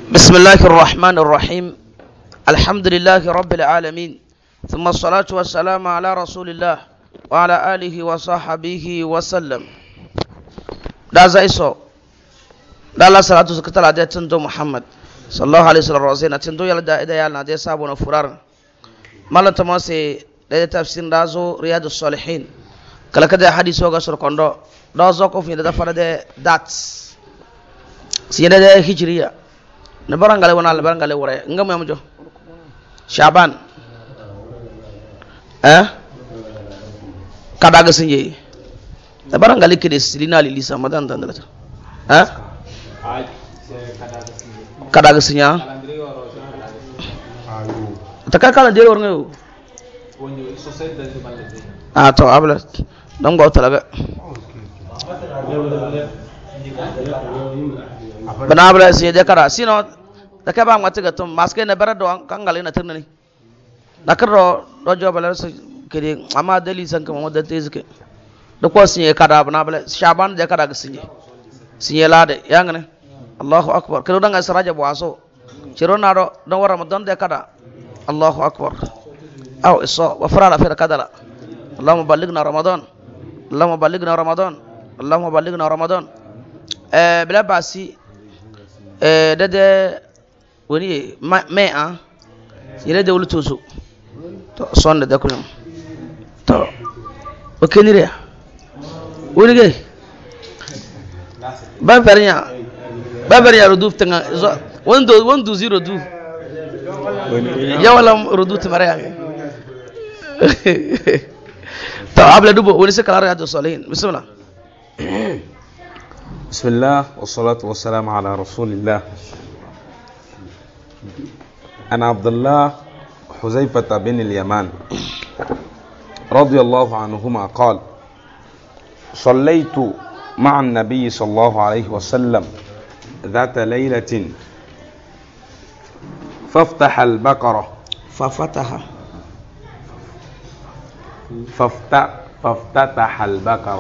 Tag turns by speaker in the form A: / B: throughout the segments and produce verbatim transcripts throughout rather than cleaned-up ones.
A: بسم الله الرحمن الرحيم الحمد لله رب العالمين ثم الصلاة والسلام على رسول الله وعلى آله وصحبه وسلم دا زايسو دا الله صلاة وسكتل عدي تندو محمد صلى الله عليه وسلم رزينا تندو يلدا إذا يالنا دي سابونا فرار مالا تماسي دا تفسير دازو رياض الصالحين كلا كده حديث وغا سرقندو دا زوكو في دا فرد دات سيدا دا هجرية نبرانغالي wana نبرانغالي wore ngam yamujo Shaban eh kadaga sinje نبرانغالي kede silina li lisa madan dandala eh kadaga sinya takakala de wor ngayo ah to abla dam go talaga bana abla sinya de kara sino da ka ba ngati ga tum maske na bara do kangali na tirnani nakaro do jobala so kede amma dali san kuma wadda tezike da ko sinye kada bana bala Shaban da kada ga sinye sinye lade yangane Allahu akbar kado danga saraja boaso ciro na do don Ramadan da kada Allahu akbar aw iso wa farala fi kadala Allahumma ballighna Ramadan Allahumma ballighna Ramadan Allahumma ballighna Ramadan eh bila basi eh dade woni me a yele de wuluto so to sonde de ko to o kenire woni ge ba fernya ba fernya roduf tanga wondo wondo zero du ya wala rodut mariya to abla dubo woni se kala riyadu salihin bismillah
B: bismillah wassalatu wassalamu ala rasulillah أنا عبد الله حذيفة بن اليمان رضي الله عنهما قال صليت مع النبي صلى الله عليه وسلم ذات ليلة فافتح البقرة
A: ففتح
B: فافتح فافتتح البقرة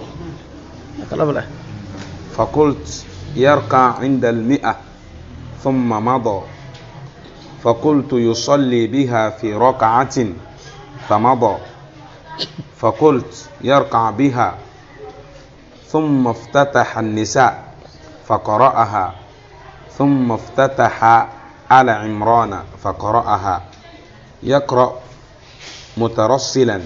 B: فقلت يركع عند المئة ثم مضى فقلت يصلي بها في ركعة فمضى فقلت يركع بها ثم افتتح النساء فقرأها ثم افتتح آل عمران فقرأها يقرأ مترسلا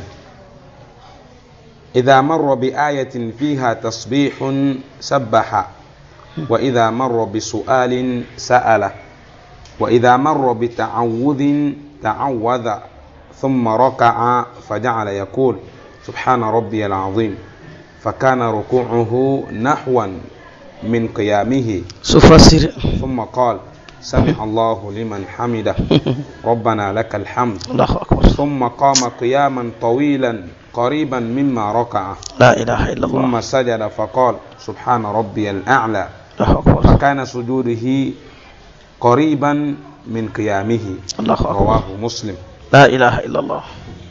B: إذا مر بآية فيها تسبيح سبح وإذا مر بسؤال سأله وإذا مر بتعوذ تعوذ ثم ركع فجعل يقول سبحان ربي العظيم فكان ركوعه نحوا من قيامه ثم قال سمع الله لمن حمده ربنا لك الحمد ثم قام قياما طويلا قريبا مما ركع
A: لا إله إلا الله
B: ثم سجد فقال سبحان ربي الأعلى فكان سجوده قريبا من قيامه رواه مسلم
A: لا إله إلا الله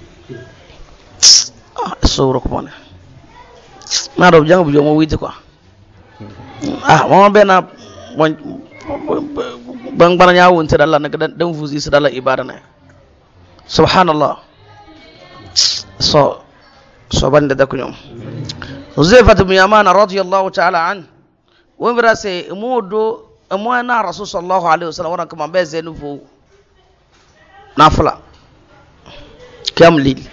A: سورك بنا ما رب جانب بيوم ويدك ah mama bena bang bana nyawo nte dalla nak dan fuzi sadalla ibada na subhanallah so so bande da kunyum Huzaifah bin Yaman radiyallahu ta'ala an wa mirase mudo amwana rasul sallallahu alaihi wasallam wana kama mbeze nufu nafla kamli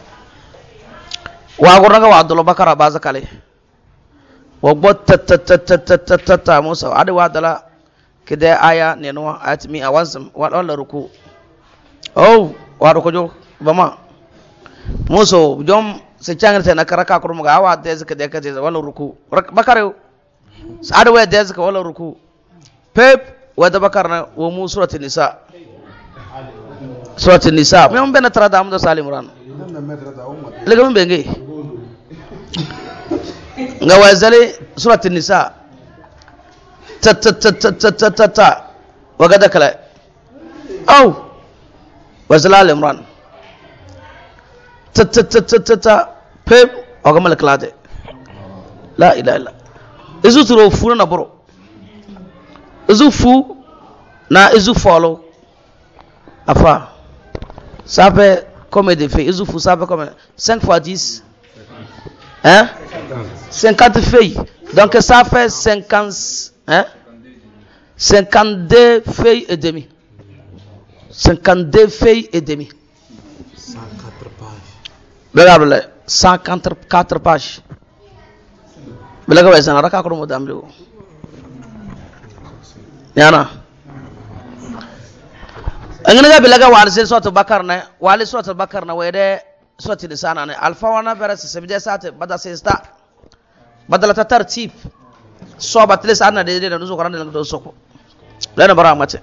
A: wa goranga wa Abdullah Bakara bazakale wa botta ta musa ade wa dala kide aya neno atmi awansam wa wala ruku oh wa ruku jo bama muso jom se changirte na karaka kurum ga wa de zaka de kade wala ruku bakare ade wa de zaka wala ruku pep wada bakarna wa mu surati nisa surati nisa mem bena trada amdo salimran lega mem benge nga wazale surati nisa ta ta ta ta ta ta ta wagada kala au wazala alimran ta ta ta ta ta pep ogamal klade la ilaha illa izu turo funa na boro izu fu na izu follow afa ça fait combien de feuilles izu fou ça fait combien cinq fois dix hein cinquante feuilles donc ça fait cinquante hein cinquante-deux feuilles et demi cinquante-deux feuilles et demi
B: cent quatre pages
A: regarde cent quatre pages belaga way sana raka ko mo dambe o yana angana ga belaga wal se soto bakar na wal soto bakar na wede soti lisana ne alfa wana bara se sebide sate bada se sta badala ta tartib so batles ana de de no so korande do soko lena bara mate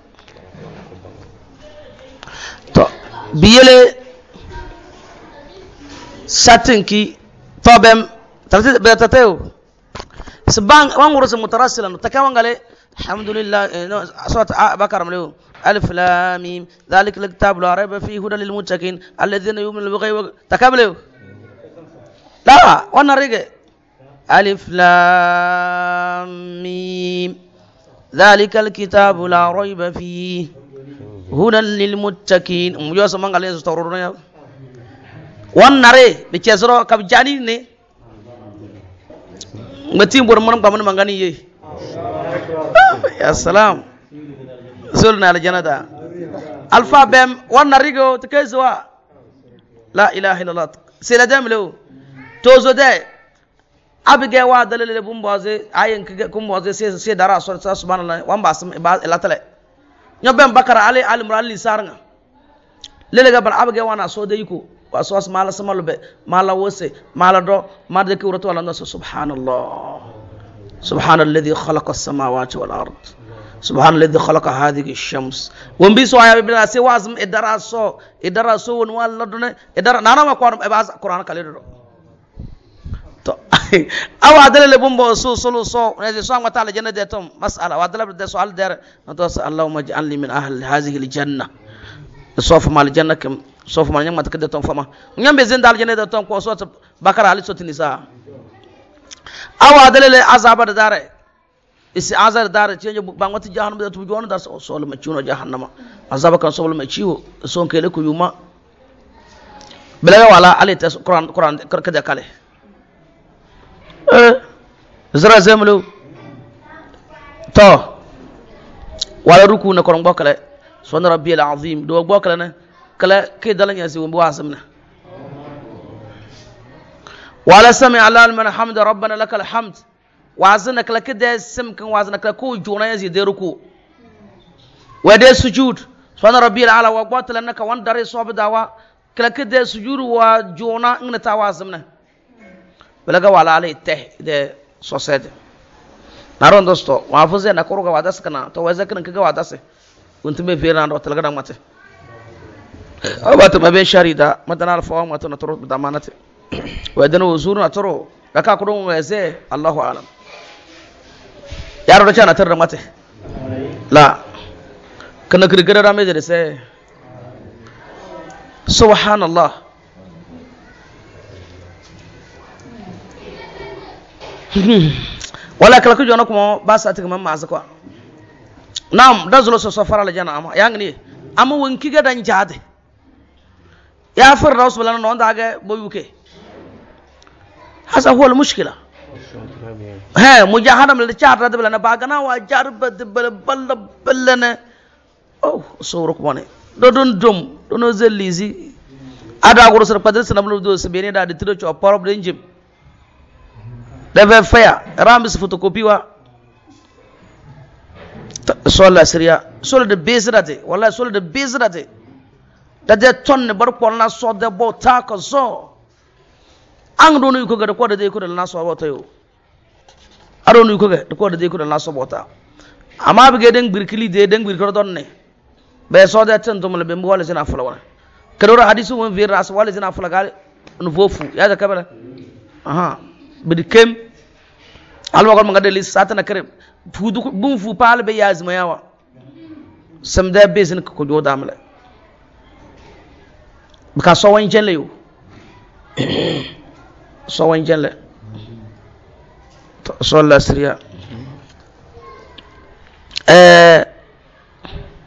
A: to biyele satinki tobem tartib betateu سبان وانغرس مترسلا تكوان الحمد لله صوت بكر مليو ألف لام ميم ذلك الكتاب لا ريب فيه هدى للمتقين الذين يؤمنون بالغيب تكملوا لا وانا رجع ألف لام ميم ذلك الكتاب لا ريب فيه هدى للمتقين مجوز من قال يستورون وانا ري بكسرو كبجاني ني ngatim bor mon ba mon mangani ye ya salam zulna al janada alfa bem wan rigo tkezwa la ilaha illallah sila dem lo tozo de abige wa dalele bumbaze ayen kumbaze se se dara so subhanallah wan ba la tale nyobem bakara ali al murali sarnga lele ga bar abige wana so de yiko وأسواس مالا سمالو بي مالا وسي مالا دو مالا دكي ورطو على الناس سبحان الله سبحان الذي خلق السماوات والأرض سبحان الذي خلق هذه الشمس ومبيسو آيا ببنا سي وازم إدراسو إدراسو ونوال لدنا إدرا نانا ما قرآن إباز قرآن كاليرو أو عدل لبنبو سو سلو سو نجي سوان متعالى جنة ديتهم مسألة وعدل بدي سؤال دير نتوسى اللهم اجعلني من أهل هذه الجنة سوف مال الجنة كم سوف مال يوم تكده توم فما نعم بزين دال جنة توم كوسوت بكر على صوت النساء أو عدل له عذاب الدار إس عذاب الدار تيجي بانغوت جهنم ده تبجون ده سؤال مچون جهنم عذاب كان سؤال مچيو سون كله كيوما بلا ولا عليه تس قرآن قرآن كده كله زرا زملو تو ولا ركوع نكرم بكره سبحان ربي العظيم دو بكره كلا كده لن يسوي بواسمنا ولا سمع الله لمن حمد ربنا لك الحمد وازنك لك ده سم كان وازنك لكو جونا يزيد ركوع وده سجود سبحان ربي العلى وقوات لأنك وان دري صوب دعوة كلا كده سجود وجونا إن توازمنا بلغا ولا عليه ته ده سوسيد نارون دوستو وافوزي نكروغا واداس كنا تو وزكن كغا واداس كنت مي فيران روتل غدا مات أبات ما بين شريدا مدنا الفوا ما تنطر بدمانه ودنا وزور نطرو لكا كدون وزي الله اعلم يا رو كان تر مات لا كنا كرغدا رامي ده سي سبحان الله ولا كلا كجونا كما باساتك ما مازكوا نعم دزلو سفر على جنا اما يانغني اما ونكي غدان جاده يا فرناس بلا نون داغه بويوكي هذا هو المشكله ها مجاهده من الشعر رد بلا باغنا واجار بد بل بل بلنا او سورك بوني دون دوم دون زليزي ادا غورو سر بدر سنبلو دو سبيني دا دترو چو پروب دنجم deve faya ramis photocopy wa sola syria sola de bezrate wallahi sola de bezrate da de tonne bar ko na so de bo ta ko so an do no ko ga ko da de ko da na so bo tayo aro no ko ga ko da de ko da na so bo ta amma bi ge den birkili de den birkiro don ne be so de tan to mo be wala sina fala wala kadoro hadisu won vir ras wala sina fala gal no fofu ya da kabala aha bidikem alwa ko ngade li satana kare fudu bum fu pal be yazma yawa samda bezin ko do damle baka so wan jelle yo so wan jelle so la sriya eh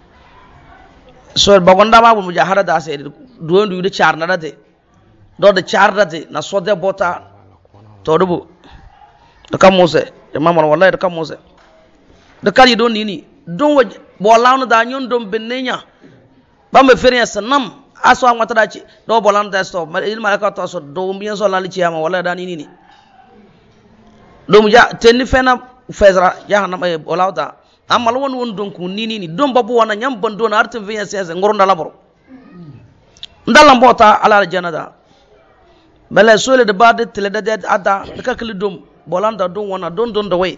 A: so bagonda ma bu mujahara da sai duwan du da char na date do da char date na so de bota to dubu da kan mose imam wallahi da kan mose da kali don ni don wa bolano da nyon don benenya ba me fere sanam aso an wata dace do bolano da stop mal il malaka to so do mbiyan so lali ciyama wallahi da ni ni do mu ja tenni fena fezra jahannam e bolawda amma won won don ku ni ni don babu wana nyam ban don artin vingt seize ngoro ndala boro ndala mbota ala janada bala sole de bade tele de ada ka kli dom bolanda don wona don don da way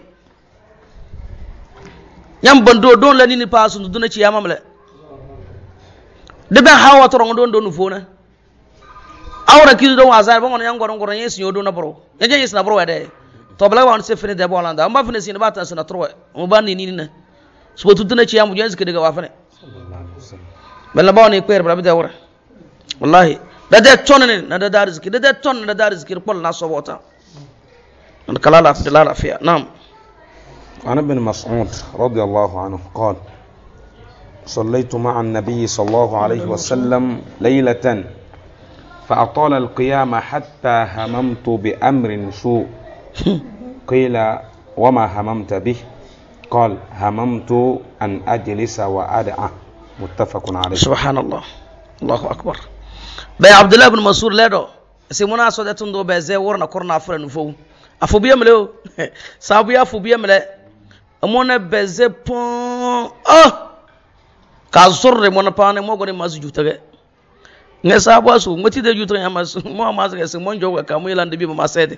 A: nyam ban do don la ni ni pasu duna ci yama male de ben hawa to don don fona awra ki do wazar bon nyam ngoro ngoro yes nyodo na boro yaje yes na boro wede to bala wan se fene de bolanda amba fene sin bata sana trowe mo bani ni ni so tuduna ci yamu jens ke daga wafane bala bawni kwer bala bida wora wallahi da de tonne na da darizki da de tonne na da darizki pol na sobota an kala la fi la fiya nam
B: عن ابن مسعود رضي الله عنه قال صليت مع النبي صلى الله عليه وسلم ليلة فأطال القيام حتى هممت بأمر سوء قيل وما هممت به قال هممت أن أجلس وأدعى متفق عليه.
A: سبحان الله الله أكبر. بي عبد الله بن مسعود لدو سيمونا صدتون دو بزي ورنا كورنا فرن فو أفوبيا ملو سابيا أفوبيا ملو amona beze pon ah ka sorre mona pane mo gori masu jutage ne sabo asu ngoti de jutre ya masu mo masu ke se mon jogo ka mo yelande bi ma sede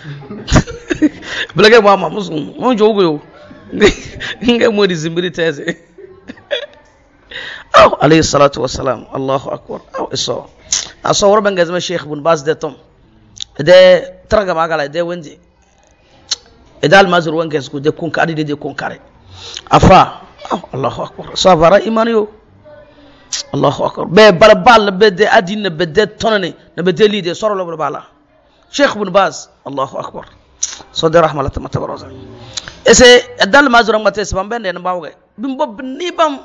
A: blage mo ma musu mon jogo yo nge mo di zimbiri teze aw alayhi salatu wassalam Allahu akbar aw iso aso warba ngazma Sheikh Ibn Baz de tom de traga magala de wendi edal mazur wanke su de kun kadi de kun kare afa Allahu akbar safara imaniyo Allahu akbar be balbal be de adina be de tonne ne be de lide soro lo bala Sheikh Ibn Baz Allahu akbar so de rahmalahu tabaraka ese edal mazur ngate se bambe ne mbawge bim bob ni bam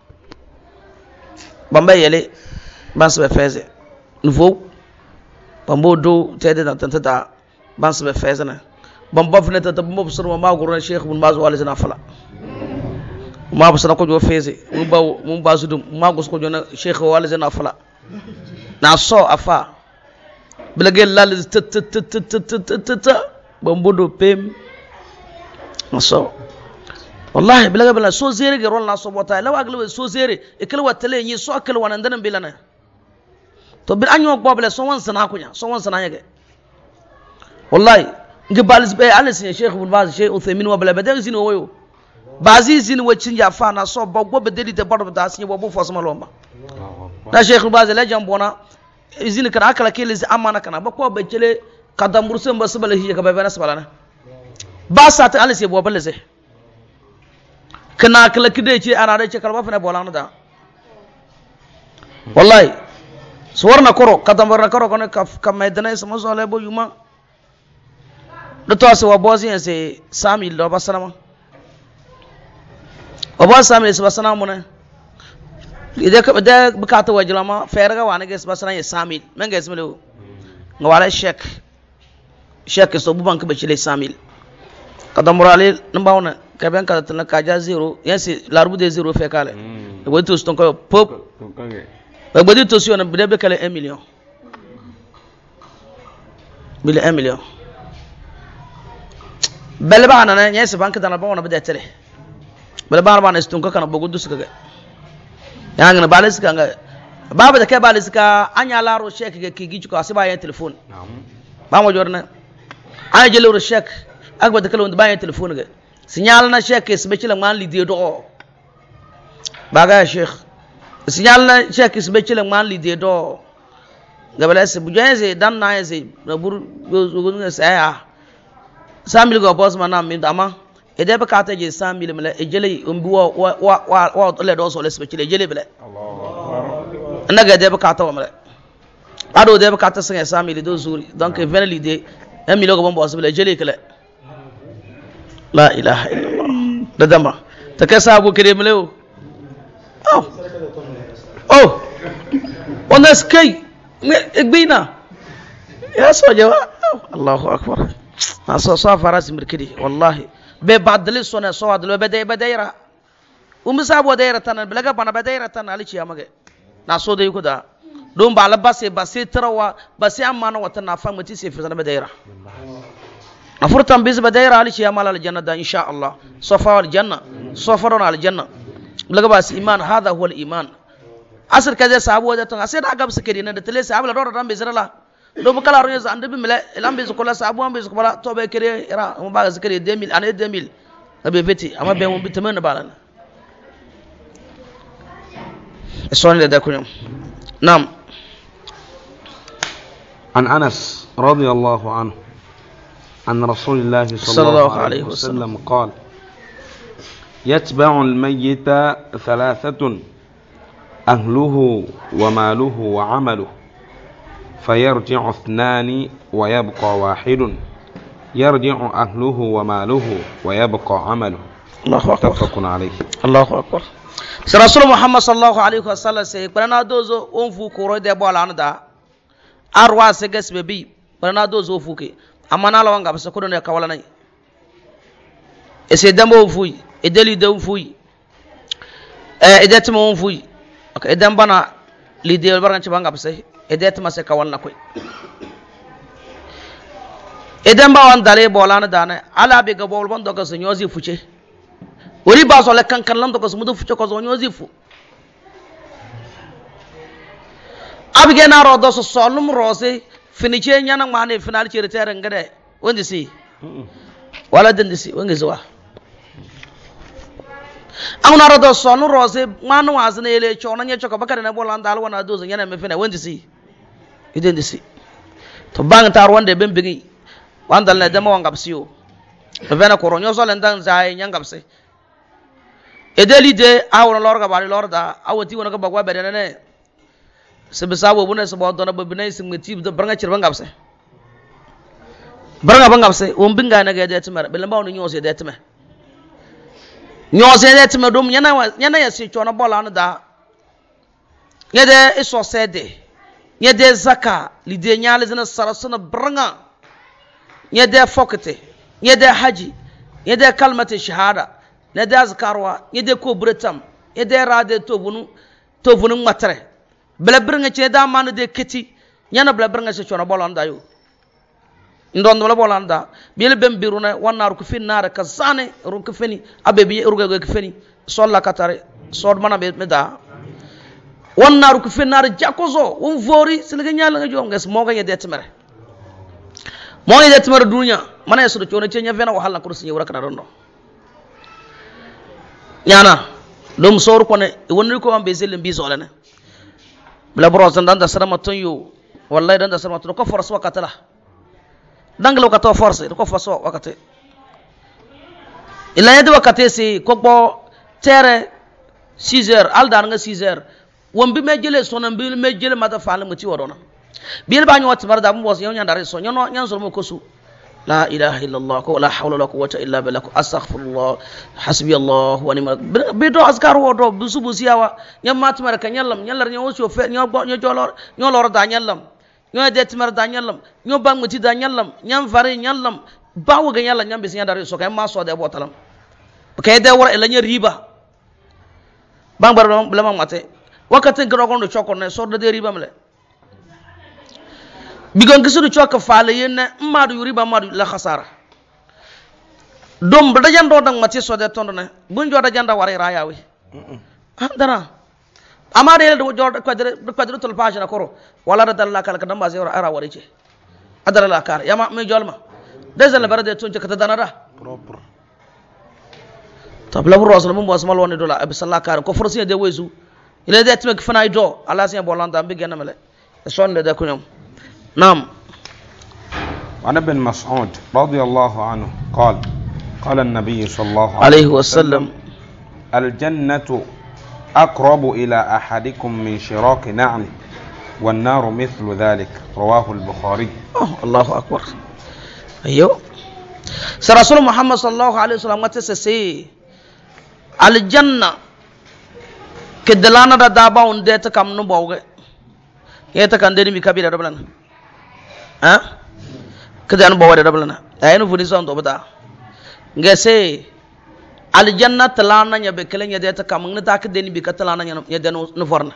A: bambe yele bas be feze nouveau bambo do tede da tanta bas be feze na bamba fene ta bamba busur ma gurna Sheikh Ibn Baz wala zina fala ma busana ko jo feze mu ba mu basu dum ma gus ko jona Sheikh wala zina fala na so afa bilage lal t t t t t t bambo do pem na so wallahi bilage bala so zere ge rol na so bota lawa aglo so zere e kala watale ni so akal wanan dan bilana to bil anyo gobele so wan sana kunya so wan sana yage wallahi nge balis be alis ne Sheikh Ibn Baz Sheikh Uthaymin wa bala badal zin woyo bazi zin wacin ya fa na so bagbo be deli de barba da sin bo fo sama lomba na Sheikh Ibn Baz la jambona zin kana akala ke liz amana kana ba ko be cele kadam bursen ba subala hi ka be bana subala ba sa ta alis bo bala se kana akala kide ce ana da ce kalba fa na bolana da wallahi suwarna koro kadam barna koro kana ka maidana sama so le bo yuma do to so wabozi ese sami lo basama wabo sami ese basana mona ide ka de bukata wajlama ferga wana ges basana ye sami men ges melo ngwala shek shek so buban ka bechile sami kadam morale nambawna ka ben ka tan ka ja zero yesi larbu de zero fe kale e wonto ston ko pop e bodi to si on be be kale un million bile un million bel bana na nyese bank dana bana be detele bel bana bana stun ka kana bogudu suka ga yanga na balis ka nga baba da kai balis ka anya laro shek ga kigi ko asiba ya telefon ba mo jorna ay jelo ro shek agba da kala ba ya telefon ga signal na shek is becila man lidie do baga sheikh signal na shek is becila man lidie do ga balis bu jese dan na yese na bur go go sa samil go boss manam mi dama e de ka ta je samil mele e jele umbi wa wa wa wa le do so le specile jele bele Allahu akbar naga de ka ta wa mele ado de ka ta sen samil do zuri donc vene l'idée un million go bon boss bele jele kele la ilaha illallah da dama ta ka sabu kire mele o oh ona skai igbina ya so jawa Allahu akbar aso so faras mirkidi wallahi be badli sona so adlo be day badayra umsa bo dayra tan blaga bana badayra tan ali ciyamage na so dai kuda don ba labase ba sai tarawa ba sai amma na wata na famati sai fi zana badayra na furtan biz badayra ali ciyama al janna da insha Allah safa al janna safarun al janna blaga ba iman hada huwa al iman asir kaje sabu da tan sai da gab suke dinan da tele sabu la do dan bezrala do bu kala ronye zande bi mele elam be zukola sabu am be zukola to be kere era mo ba zikere deux mille ane deux mille abe beti ama be mo bitama balana اسوني لدكم نعم.
B: عن أنس رضي الله عنه عن رسول الله صلى الله عليه وسلم قال يتبع الميت ثلاثة أهله وماله وعمله فيرجع اثنان ويبقى واحد يرجع أهله وماله ويبقى عمله.
A: الله أكبر.
B: متفق عليه.
A: الله أكبر. رسول محمد صلى الله عليه وسلم سي برنا دوزو اونفو كورو دي بولا ندا arwa seges bebi برنا دوزو فوكي amana la wanga basa kodo ne kawala nay ese dambo fuyi e deli de fuyi e edetmo fuyi okay edam bana lidel baran ci banga basa edetma se kawal na koy edam ba wan dale bola na dana ala be ga bol bon doga so nyozi fuce wori ba so le kankan lam doga so mudu fuce ko so nyozi fu abige na ro do so solum rose finiche nyana mane final ci retere ngade wonde si wala dende si wonge zuwa amna ro do sonu rose manu wazne ele chona nye choko bakare na bola ndal wana dozo nyana me fina wonde si idende si to bang tar wonde bembigi wandal na demo ngapsiyo to bena ko nyo so le ndan zai nyangapse edeli de awon lorga bari lorda awati wona ko bagwa bedene ne sebisa wo bune sebo dona babinai singmeti do branga cirba ngapse branga bangapse won binga na ga de timar belan bawo nyose de timar nyose de timar dum nyana nyana yasi chona bola na da yede iso sede yede zaka lide nyale zina sarasuna branga yede fokete yede haji yede kalmate shahada yede azkarwa yede ko bretam yede rade tobunu tobunu matre bela bringa che da manu de keti nyana bela bringa se chona bolanda yo ndon wala bolanda bele bembiruna wanar ku finnar ka sane ru ku feni abebi ruga ku feni solla katare sod mana be meda wanar ku finnar jakozo won vori silga nyala nga jom nges mo ga yede temere mo yede temere dunya mana yesu chona che nya vena wahala kursi nyura kana rondo nyana dum sor ko ne wonni ko ambe zelle mbi so lene bla brosan dan da sarama tonyo wallahi dan da sarama to ko force wakatala danglo ka to force ko force wakate ila yedi wakate si ko bo tere six heures aldan nga six heures wombi me jele sonan bi me jele mata faale mati wadona bil ba nyoti marda mo bos nyonya ndare so nyono nyan so mo kosu la ilaha illa allah ko la hawla wala quwwata illa billah astaghfirullah hasbi allah wa ni'mal be do azkar wo do busu busiyawa nyam matmar ka nyallam nyallar nyo so fe nyo nyo jolor nyo lor da nyallam nyo det mar da nyallam nyo bang muti da nyallam nyam fare nyallam bawo ga nyallam nyam be sinya dare so kay ma so de botalam kay de wora ela nya riba bang bar blam mate wakati ngro gondo chokon ne so de riba mle bigon gisuru choka faale yenne madu yuri ba madu la khasara dom da jando dang mati so de tondo ne bun joda janda wari rayawi andara amade do joda kwadre kwadre tol page na koro wala da dalla kala kadam ba zero ara wari ce adara la kar yama me jolma desal barade ton ce kata danara propre tabla bro rasul mum wasmal woni dola abi sallallahu kar ko forsi de wezu ile de tmek fana do ala sin bolanda mbi genna mele sonde de kunyum. نعم.
B: وعن ابن مسعود رضي الله عنه قال قال النبي صلى الله
A: عليه وسلم
B: الجنة أقرب إلى أحدكم من شراك نعله والنار مثل ذلك رواه البخاري.
A: أوه الله أكبر. أيوه سرسول محمد صلى الله عليه وسلم متسسي الجنة kedalana da daba unde ta kam no bawge yeta kan deni mi kabira dablan ha kedan bawde dablan ayinu fudi son to bata ngese aljanna talana nya be kelen ya ta kam ngna ta kedeni bi katalana nya ya deno no forna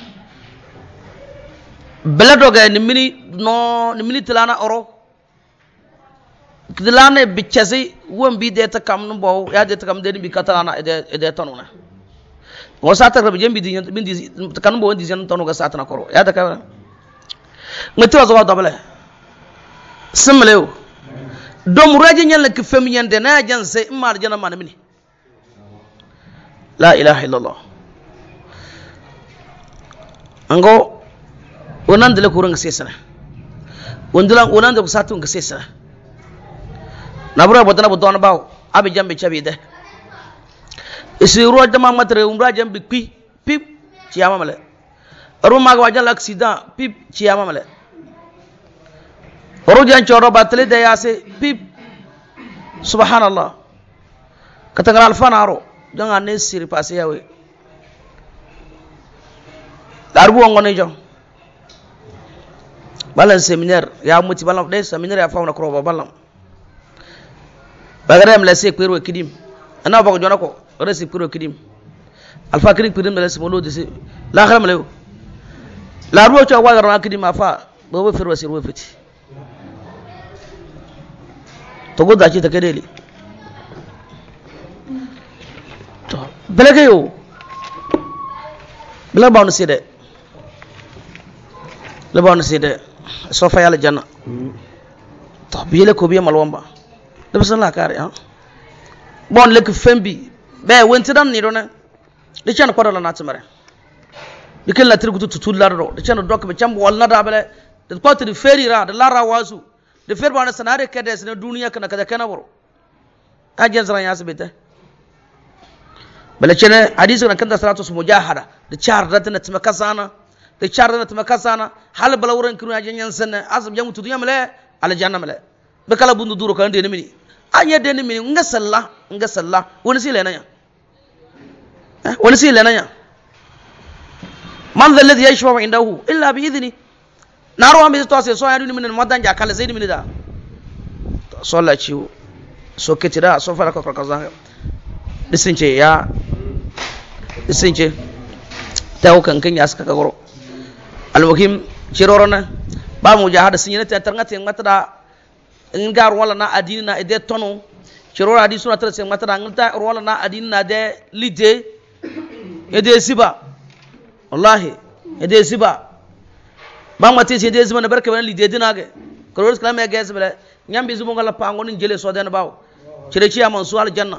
A: belado ga ni mini no ni mini talana oro kedalana bichasi won bi de ta kam no baw ya de ta kam deni bi katalana ede ede tanuna ngo sata rabi jembi di bindi kan bo ndi jan tonu ga sata na koro ya da ka ngati wa zo dabale simlew dom raji nyal ki fem nyande na jan se imar jana man mini la ilaha illallah ango onan dele kurang sesana wondulan onan de satu ng sesana nabura bodana bodona baw abi jambe chabi de isi ruwa dama matre umra jambi pi pip ciyama male ru mag wajal accident pip ciyama male ru jan choro batle de yase pip subhanallah katangara alfanaro janga ne siri passe yawe darbu ngone jo balan seminar ya muti balam de seminar ya fauna kroba balam bagarem la se kwirwe kidim ana bago jona ko resi puro kidim alfa kidim kidim la simolo disi la kharam lew la ruwa cho wa ran kidim afa bo bo firwa sirwo fiti to go dachi ta kedeli to belage yo bela bawn sede la bawn sede so fa yalla janna to biele ko biye malwamba de bisan la kare ha bon lek fembi be wenti dan ni dona de chan ko dala na tmare de kel la trigu tutu lardo de chan dok be cham wal na da bele de ko ti feri ra de lara wasu de fer bana sanare kedes ne duniya kana kada kana boro ajen zran yasbete bele chene hadisi na kanda salatu su mujahada de char da tana tma kasana de char da tma kasana hal bala wuran kinu ajen yan sanne asab jamu tudu yamle ala janna male be kala bundu duro kan de ne mini anya de ne mini nga salla nga salla woni sile nanya eh woni sile nanya man alladhi yashfa indahu illa bi idni naro ambe to se so ya duni min madan ja kala zaidi min da so la ciwo so ketira so fara ko kaza disince ya disince taw kan kan ya saka goro almuhim cirorona ba mu jahada sinyana ta tarngata ngata da ngar wala na adini na ede tono ciro adi suna tere se mata ngata wala na adini na de lide ede siba wallahi ede siba ba mate se ede siba na barka ban lide dinage koro kala me gas bele nyambi zumo ngala pango ni jele so den bawo cire ci amon su aljanna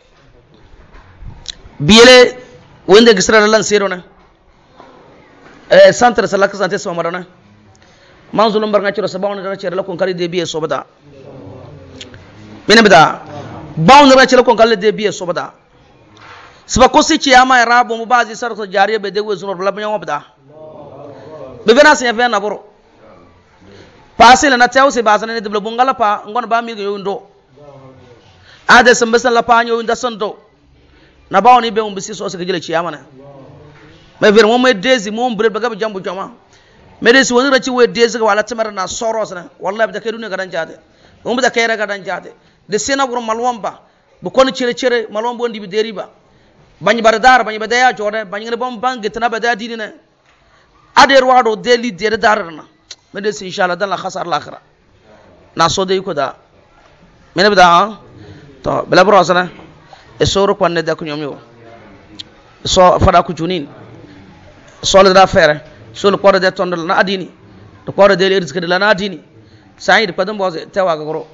A: biele wonde gisra lan sero na eh centre salaka santé so marana manzulum bar ngaciro sa bawna dara cere la kon kali de biye sobada mena bida bawna dara cere kon kali de biye sobada sba ko si ciyama rabo mu bazi sarto jariya be de wezuno la banya wabda be bena se fe na boro pasile na tawse bazana ne de bungala pa ngon ba mi yo ndo ade sambesa la pa nyo nda sondo na bawni be um bisi so se gele ciyama na me ver mo me dezi mo bre be ga jambu jama medesi woni raci we dezi wala tamara na soros na wallahi da kedune gadan jade on da kayra gadan jade de sena bur malwamba bu kon cire cire malwamba wondi bi deriba bañ baradar bañ badaya jode bañ ngene bom bangi tana badaya dinina ader wado deli de darna medesi inshallah dan la khasar l'akhira na so de ko da mena bida to bela brosana e soro konne da ko ñom yo so fada ko junin so la da fere so le kore de tondol na adini to kore de le de la na adini sayid padam boze tewa ga goro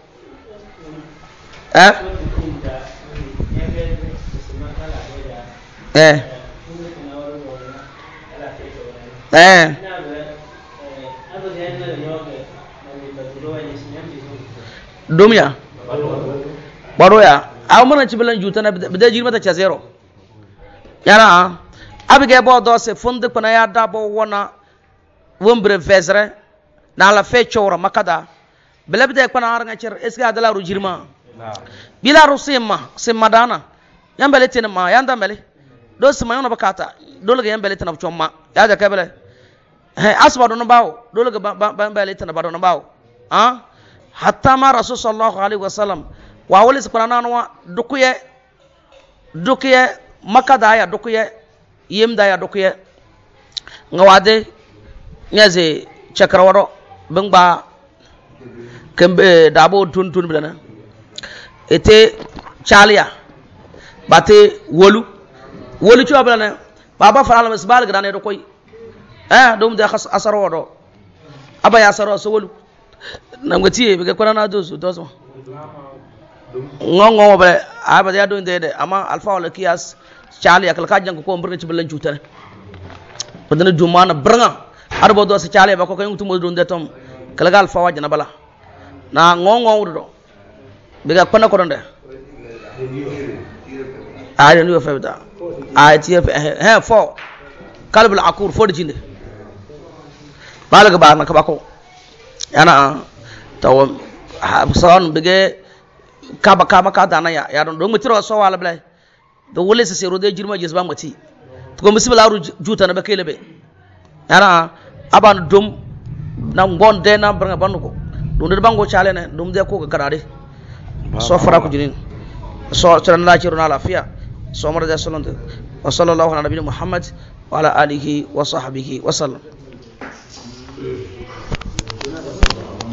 A: eh eh eh dumya baro ya aw mana ci bilan jutana bida jirmata cha zero yana abige bo do se fonde pana ya dabo wona wombre vesre na la fe chora makada belebde pana har nga cer eska adala ru jirma bila ru sima sim madana yambele tin ma yanda mele do su mayona bakata dole ga yan bele tana chomma ya da kabele he asba do no bawo dole ga ban bele tana bado no bawo ah hatta ma rasul sallallahu alaihi wasallam wa wali subhana wa dukuye dukuye makada ya dukuye yimda ya dukuye ngawade nyaze chakrawaro bangba kembe dabo tun tun bilana ete chalia bate wolu wolu ci bilana baba farala masbal grane do koy eh dum de khas asaro do aba ya asaro so wolu namgati be ko na do so do so ngongo be aba ya do de ama alfa wala kiyas chalia kal ka jang ko mburna ci bilan cuutare badana jumana branga arbo do sa chalia ba ko ko ngutu mo do de tom kal gal fa wajna bala na ngongo do be ga kona ko donde ay no fa da ay ti he fo kalbul akur fo de jinde balaga ba na ka ba ko yana taw son be ge kaba kaba ka dana ya ya don do mutiro so wala bla do wole se sero de jirma jes ba mati to misbala ru juta na be kele be yana aban dum na ngon de na branga banugo dum de bango chale ne dum de ko ga garade so fara ko jinin so tan la ci rona lafiya so mar da sallallahu wa sallallahu ala nabiyina muhammad wa ala alihi wa sahbihi wa sallam